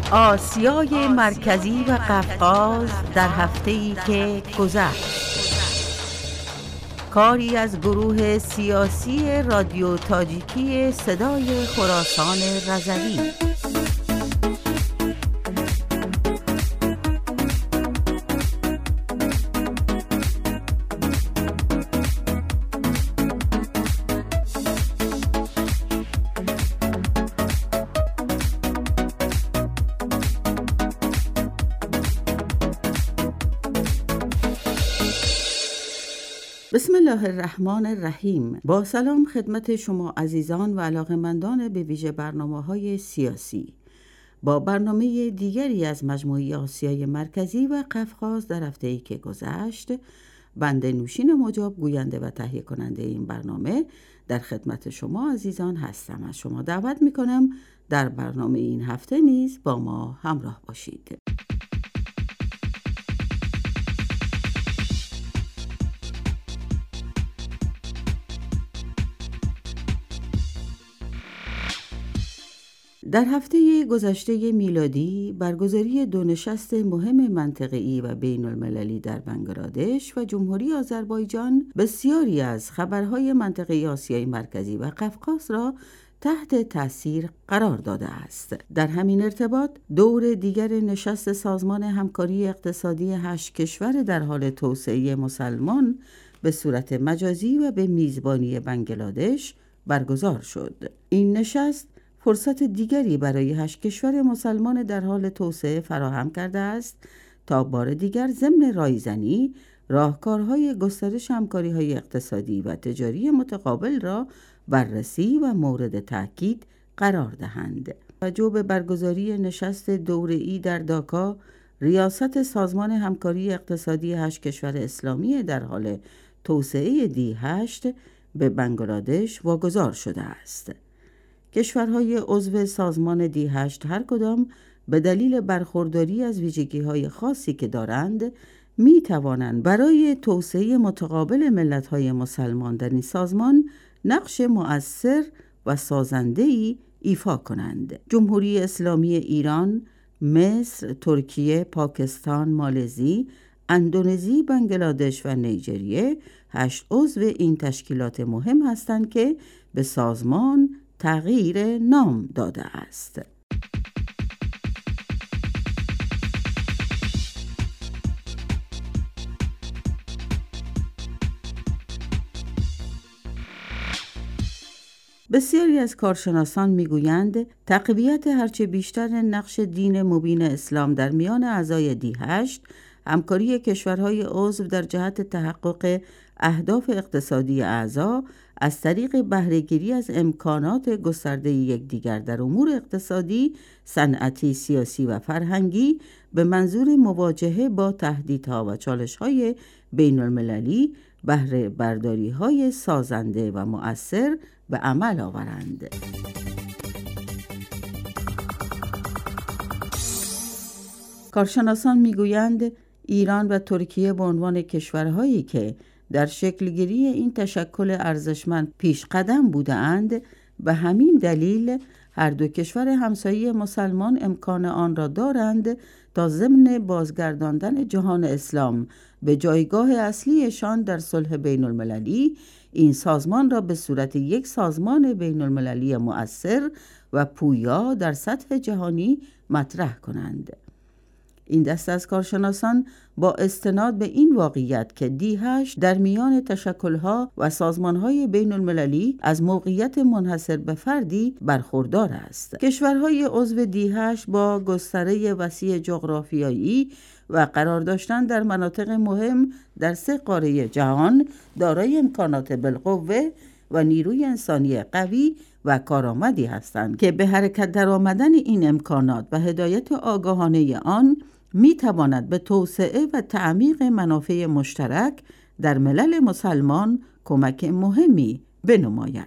آسیای مرکزی و قفقاز در هفته‌ای که گذشت. کاری از گروه سیاسی رادیو تاجیکی صدای خراسان رضوی. بسم الله الرحمن الرحیم. با سلام خدمت شما عزیزان و علاقه‌مندان به ویژه برنامه‌های سیاسی. با برنامه دیگری از مجموعه آسیای مرکزی و قفقاز در هفته‌ای که گذشت، بنده نوشین مجاب گوینده و تهیه کننده این برنامه در خدمت شما عزیزان هستم. از شما دعوت می‌کنم در برنامه این هفته نیز با ما همراه باشید. در هفته گذشته میلادی برگزاری دو نشست مهم منطقه‌ای و بین المللی در بنگلادش و جمهوری آذربایجان بسیاری از خبرهای منطقه آسیای مرکزی و قفقاز را تحت تأثیر قرار داده است. در همین ارتباط دور دیگر نشست سازمان همکاری اقتصادی 8 کشور در حال توسعه مسلمان به صورت مجازی و به میزبانی بنگلادش برگزار شد. این نشست فرصت دیگری برای 8 کشور مسلمان در حال توسعه فراهم کرده است تا بار دیگر ضمن رایزنی راهکارهای گسترش همکاری‌های اقتصادی و تجاری متقابل را بررسی و مورد تأکید قرار دهند. توجه به برگزاری نشست دوره‌ای در داکا، ریاست سازمان همکاری اقتصادی 8 کشور اسلامی در حال توسعه دی8 به بنگلادش واگذار شده است. کشورهای عضو سازمان دی8 هر کدام به دلیل برخورداری از ویژگی‌های خاصی که دارند می توانند برای توسعه متقابل ملت‌های مسلمان در این سازمان نقش مؤثر و سازنده‌ای ایفا کنند. جمهوری اسلامی ایران، مصر، ترکیه، پاکستان، مالزی، اندونزی، بنگلادش و نیجریه 8 عضو این تشکیلات مهم هستند که به سازمان تغییر نام داده است. بسیاری از کارشناسان میگویند تقویت هرچه بیشتر نقش دین مبین اسلام در میان اعضای دی8، همکاری کشورهای عضو در جهت تحقق اهداف اقتصادی اعضا از طریق بهره‌گیری از امکانات گسترده یکدیگر در امور اقتصادی، صنعتی، سیاسی و فرهنگی به منظور مواجهه با تهدیدها و چالش‌های بین‌المللی بهره برداری‌های سازنده و مؤثر به عمل آورند. کارشناسان می‌گویند ایران و ترکیه به عنوان کشورهایی که در شکلگیری این تشکل ارزشمند پیش قدم بودند، به همین دلیل هر دو کشور همسایه مسلمان امکان آن را دارند تا ضمن بازگرداندن جهان اسلام به جایگاه اصلیشان در صلح بین المللی، این سازمان را به صورت یک سازمان بین المللی مؤثر و پویا در سطح جهانی مطرح کنند. این دسته از کارشناسان با استناد به این واقعیت که دی8 در میان تشکل‌ها و سازمان‌های بین‌المللی از موقعیت منحصر به فردی برخوردار است. کشورهای عضو دی8 با گستره وسیع جغرافیایی و قرار داشتن در مناطق مهم در 3 قاره جهان دارای امکانات بالقوه و نیروی انسانی قوی و کارآمدی هستند که به حرکت درآمدن این امکانات و هدایت آگاهانه آن می تواند به توسعه و تعمیق منافع مشترک در ملل مسلمان کمک مهمی بنماید.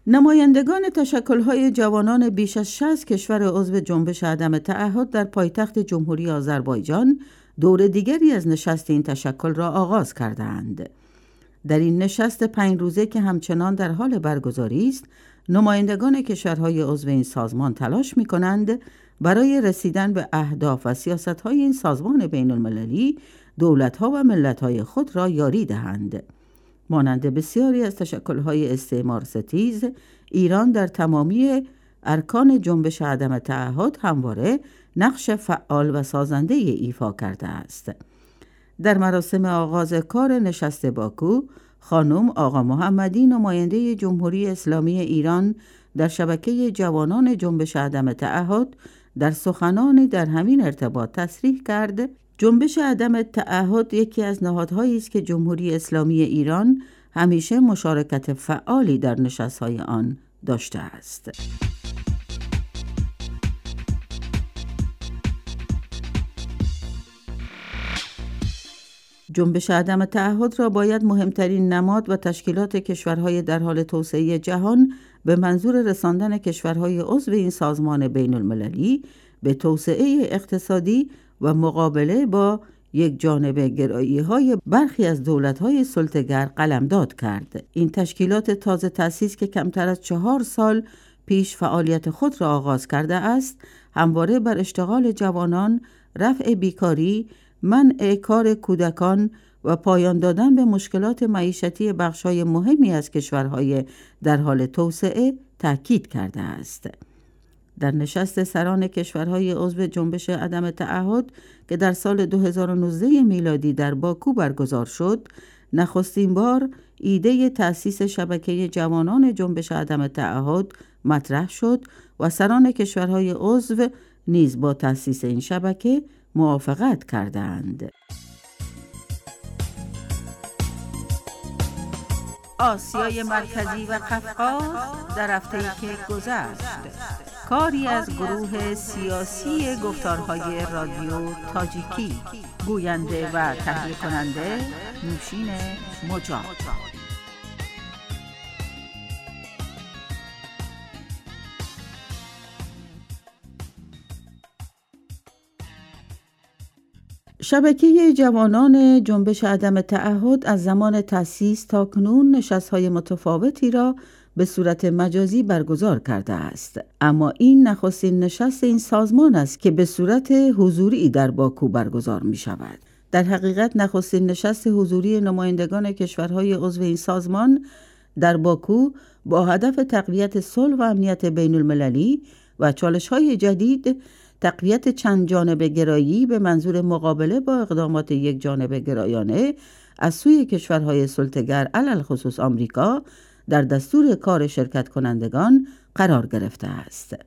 نمایندگان تشکل‌های جوانان بیش از 60 کشور عضو جنبش عدم تعهد در پایتخت جمهوری آذربایجان دور دیگری از نشست این تشکل را آغاز کردند. در این نشست 5 روزه که همچنان در حال برگزاری است، نمایندگان کشورهای عضو این سازمان تلاش می‌کنند برای رسیدن به اهداف و سیاست‌های این سازمان بین‌المللی دولت‌ها و ملت‌های خود را یاری دهند. مانند بسیاری از تشکل‌های استعمارستیز، ایران در تمامی ارکان جنبش عدم تعهد همواره نقش فعال و سازنده ایفا کرده است. در مراسم آغاز کار نشست باکو، خانم آقا محمدی نماینده جمهوری اسلامی ایران در شبکه جوانان جنبش عدم تعهد در سخنانی در همین ارتباط تصریح کرد جنبش عدم تعهد یکی از نهادهایی است که جمهوری اسلامی ایران همیشه مشارکت فعالی در نشست‌های آن داشته است. جنبش عدم تعهد را باید مهمترین نماد و تشکیلات کشورهای در حال توسعه جهان به منظور رساندن کشورهای عضو این سازمان بین‌المللی به توسعه اقتصادی و مقابله با یک جانبه گرایی‌های برخی از دولت‌های سلطه‌گر قلمداد کرد. این تشکیلات تازه تأسیس که کمتر از 4 سال پیش فعالیت خود را آغاز کرده است، همواره بر اشتغال جوانان، رفع بیکاری، منع کار کودکان و پایان دادن به مشکلات معیشتی بخش‌های مهمی از کشورهای در حال توسعه تأکید کرده است. در نشست سران کشورهای عضو جنبش عدم تعهد که در سال 2019 میلادی در باکو برگزار شد، نخستین بار ایده تأسیس شبکه جوانان جنبش عدم تعهد مطرح شد و سران کشورهای عضو نیز با تأسیس این شبکه موافقت کردند. آسیای مرکزی و قفقاز در هفته‌ای که گذشت، کاری از گروه سیاسی گفتارهای رادیو تاجیکی، گوینده و تهیه کننده نوشین مجاد. شبکه جوانان جنبش عدم تعهد از زمان تأسیس تا کنون نشست‌های متفاوتی را به صورت مجازی برگزار کرده است، اما این نخستین نشست این سازمان است که به صورت حضوری در باکو برگزار می شود. در حقیقت نخستین نشست حضوری نمایندگان کشورهای عضو این سازمان در باکو با هدف تقویت صلح و امنیت بین المللی و چالش‌های جدید، تقویت چند جانبه گرایی به منظور مقابله با اقدامات یک جانبه گرایانه از سوی کشورهای سلطه‌گر علل خصوص آمریکا در دستور کار شرکت کنندگان قرار گرفته است.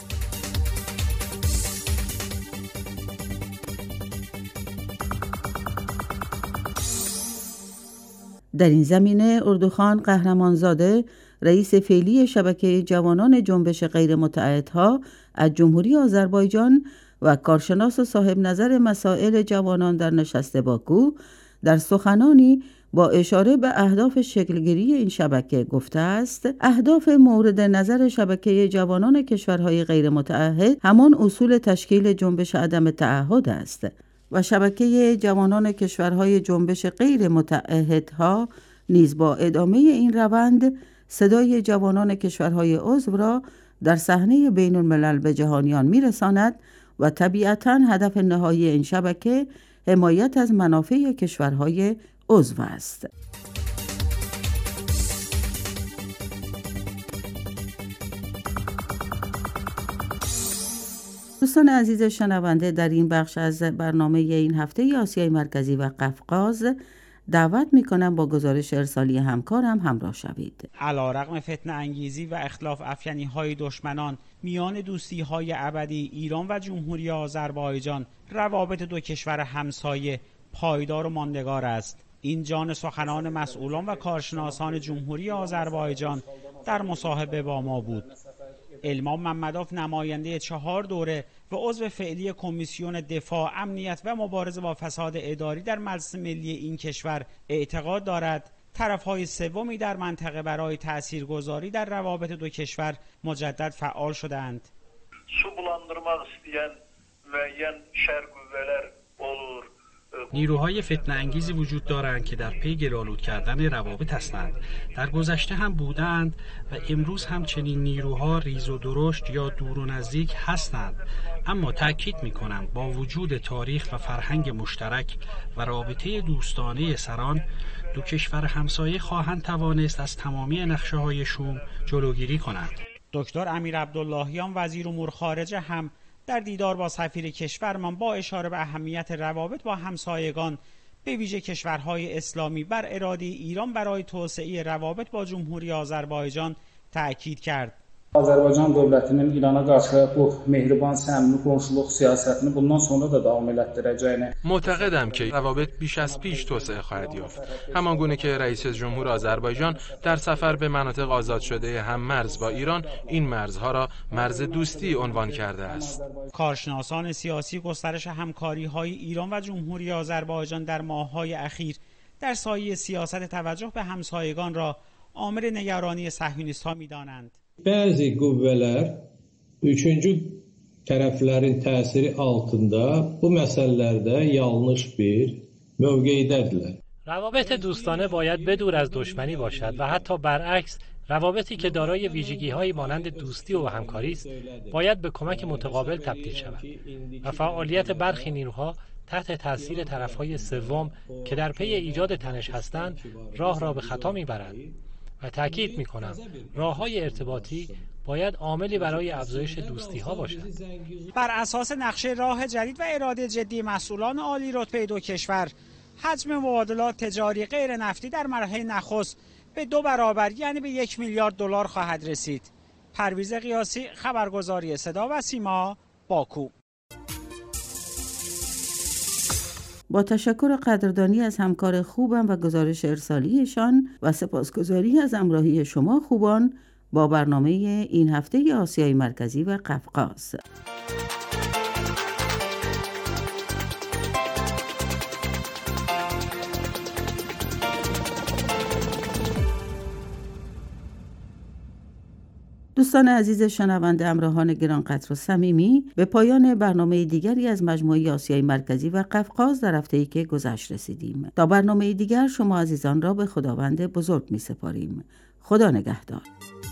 در این زمینه اردوخان قهرمانزاده، رئیس فعلی شبکه جوانان جنبش غیر متعهدها از جمهوری آذربایجان و کارشناس و صاحب نظر مسائل جوانان در نشست باکو، در سخنانی با اشاره به اهداف شکلگیری این شبکه گفته است: اهداف مورد نظر شبکه جوانان کشورهای غیر متعهد همان اصول تشکیل جنبش عدم تعهد است و شبکه جوانان کشورهای جنبش غیر متعهدها نیز با ادامه این روند صدای جوانان کشورهای عضو را در صحنه بین الملل به جهانیان میرساند و طبیعتاً هدف نهایی این شبکه حمایت از منافع کشورهای عضو است. دوستان عزیز شنونده، در این بخش از برنامه این هفته آسیای مرکزی و قفقاز دعوت میکنم با گزارش ارسالی همکارم همراه شوید. علیرغم فتنه انگیزی و اختلاف افکنی های دشمنان میان دوستی های ابدی ایران و جمهوری آذربایجان، روابط دو کشور همسایه پایدار و ماندگار است. این جان سخنان مسئولان و کارشناسان جمهوری آذربایجان در مصاحبه با ما بود. المام ممداف، نماینده 4 دوره و عضو فعلی کمیسیون دفاع، امنیت و مبارزه با فساد اداری در مجلس ملی این کشور، اعتقاد دارد طرف‌های سومی در منطقه برای تاثیرگذاری در روابط دو کشور مجدد فعال شدند. Su bulandırmak isteyen müəyyən şər qüvvələr olur. نیروهای فتنه انگیزی وجود دارند که در پی گل‌آلود کردن روابط هستند. در گذشته هم بودند و امروز هم چنین نیروها ریز و درشت یا دور و نزدیک هستند. اما تأکید می‌کنم با وجود تاریخ و فرهنگ مشترک و رابطه دوستانه سران، دو کشور همسایه خواهند توانست از تمامی نقشه‌های شوم جلوگیری کنند. دکتر امیر عبداللهیان وزیر امور خارجه هم در دیدار با سفیر کشورمان با اشاره به اهمیت روابط با همسایگان به ویژه کشورهای اسلامی بر اراده ایران برای توسعه روابط با جمهوری آذربایجان تأکید کرد. Azərbaycan dövlətinin İrana qarşı bu mehriban, səmimi qonşuluq siyasətini bundan sonra da davam etdirəcəyini معتقدم که روابط بیش از پیش توسعه خواهد یافت. همانگونه که رئیس جمهور آذربایجان در سفر به مناطق آزاد شده هم مرز با ایران این مرزها را مرز دوستی عنوان کرده است. کارشناسان سیاسی گسترش همکاری‌های ایران و جمهوری آذربایجان در ماه‌های اخیر در سایه سیاست توجه به همسایگان را عامل نگرانی صهیونیست‌ها می‌دانند. Bəzi qüvvələr üçüncü tərəflərin təsiri altında bu məsələlərdə yanlış bir mövqeyidədirlər. روابط دوستانه باید بدور از دشمنی باشد و حتی برعکس روابطی که دارای ویژگی‌هایی مانند دوستی و همکاری است باید به کمک متقابل تبدیل شود و فعالیت برخی نیروها تحت تاثیر طرف‌های سوم که در پی ایجاد تنش هستند راه را به خطا می‌برد. و تأکید می‌کنم راه‌های ارتباطی باید عاملی برای افزایش دوستی‌ها باشد. بر اساس نقشه راه جدید و اراده جدی مسئولان عالی رتبه دو کشور، حجم مبادلات تجاری غیر نفتی در مرحله نخست به 2 برابر یعنی به 1 میلیارد دلار خواهد رسید. پرویز قیاسی، خبرگزاری صدا و سیما، باکو. با تشکر و قدردانی از همکار خوبم و گزارش ارسالیشان و سپاسگزاری از همراهی شما خوبان با برنامه این هفته آسیای مرکزی و قفقاز. دوستان عزیز شنونده، همراهان گرانقدر و صمیمی، به پایان برنامه دیگری از مجموعه آسیای مرکزی و قفقاز در هفته‌ای که گذشت رسیدیم. تا برنامه دیگر شما عزیزان را به خداوند بزرگ می‌سپاریم. خدا نگهدار.